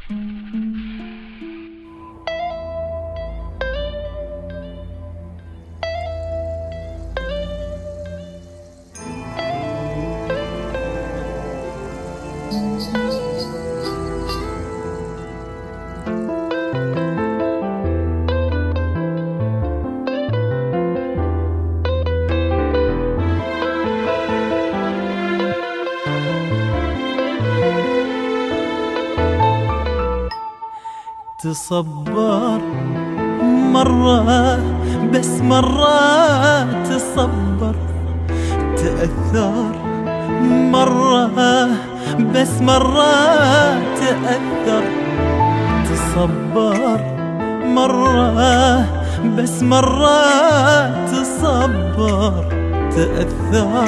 تصبر مرة بس مرة تصبر، تأثر مرة بس مرة تأثر، تصبر مرة بس مرة تصبر، تأثر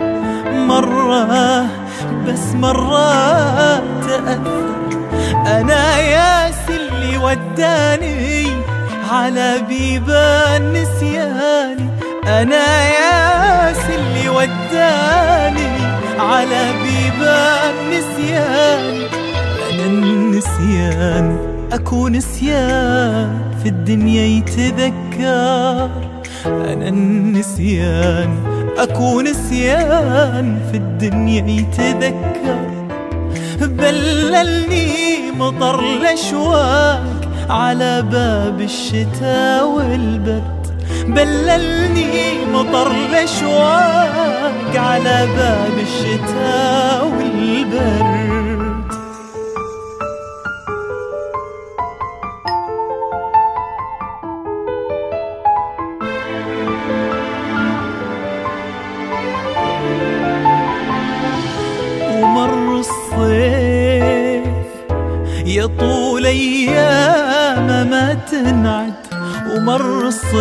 مرة بس مرة تأثر. أنا ياس اللي وداني على بيبان نسياني، أنا ياس اللي وداني على بيبان نسياني. أنا النسيان أكو نسيان في الدنيا يتذكر، أنا النسيان أكو نسيان في الدنيا يتذكر. بللني مطر الأشواق على باب الشتاء والبرد، بللني مطر الأشواق على باب الشتاء والبرد. ومر الصيف يا طول أيام ما تنعد، ومر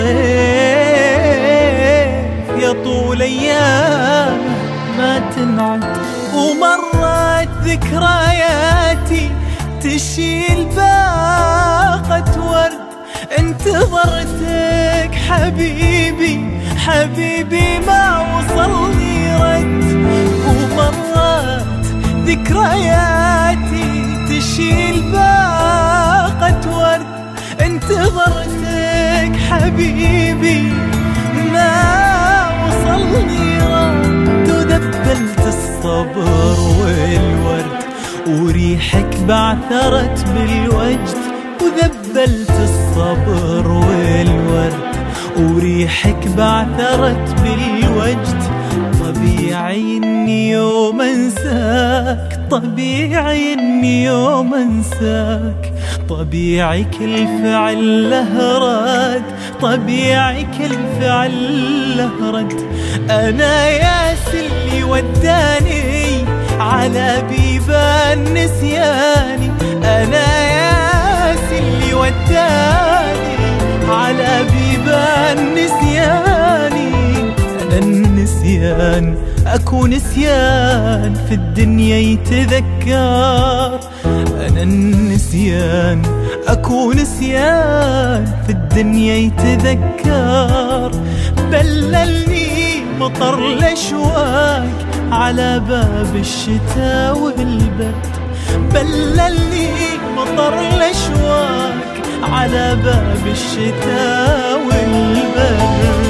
الصيف يا طول أيام ما تنعد. ومرت ذكرياتي تشيل باقة ورد، انتظرتك حبيبي حبيبي ما وصلني رد. ومرت ذكرياتي تشيل باقة ورد، انتظرتك حبيبي ما وصلني رد. وذبلت الصبر والورد وريحك بعثرت بالوجد، وذبلت الصبر والورد وريحك بعثرت بالوجد. طبيعي اني يوم انساك، طبيعي اني يوم انساك، طبيعي كل فعل له رد، طبيعي كل فعل له رد. انا ياس اللي وداني على بيبان نسياني، انا ياس اللي وداني على بيبان نسياني. أنا النسيان أكو نسيان في الدنيا يتذكر، أنا النسيان أكو نسيان في الدنيا يتذكر. بللني مطر الأشواق على باب الشتاء والبرد، بللني مطر الأشواق على باب الشتاء والبرد.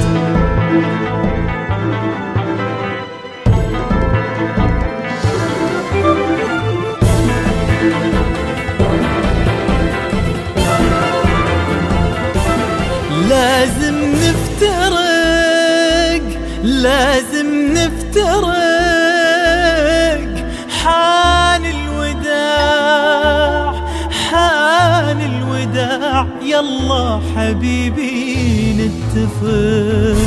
لازم نفترق، لازم نفترق، حان الوداع حان الوداع. يلا حبيبي نتفق،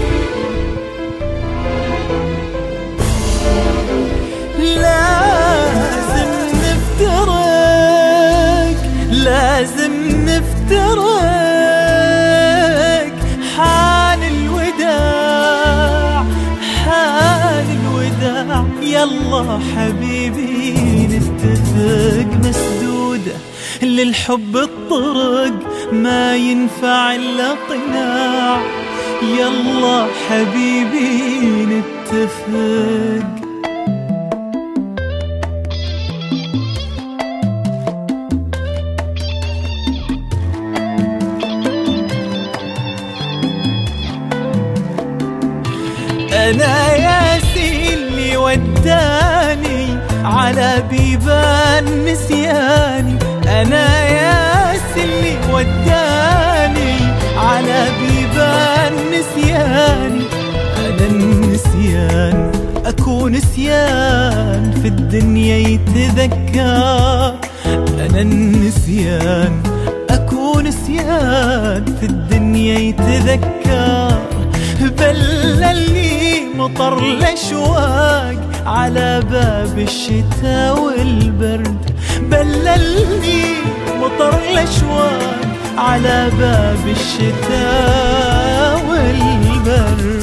لازم نفترق، لازم نفترق، حان الوداع حان الوداع. يلا حبيبي نتفق، مسدودة للحب الطرق ما ينفع إلا قناع. يلا حبيبي نتفق. أنا ياسي اللي وداني على بيبان نسياني، أنا ياسي اللي وداني على بيبان نسياني. أنا النسيان أكون نسيان في الدنيا يتذكر، أنا النسيان أكون نسيان في الدنيا يتذكر. بللني مطر الأشواق على باب الشتاء والبرد، بللني مطر الأشواق على باب الشتاء والبرد.